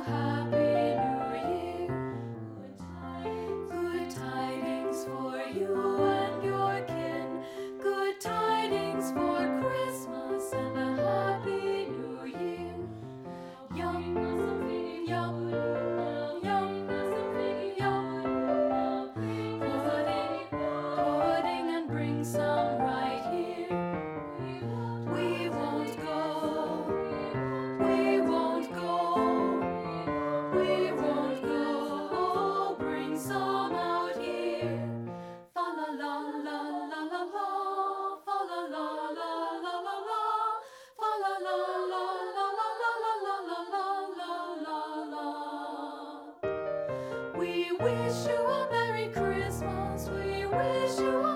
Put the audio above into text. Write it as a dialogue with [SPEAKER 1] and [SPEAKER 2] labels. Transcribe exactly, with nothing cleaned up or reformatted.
[SPEAKER 1] Happy New Year. Good tidings for you and your kin. Good tidings for Christmas and a Happy New Year. Yum, yum, yum, yum. Pudding, pudding, and bring some right here. We won't go, we won't go, we won't go. Bring some out here. Fa la la la la la la, fa la la la la la la, fa la la la la la la la la la la la. We wish you a Merry Christmas. We wish you a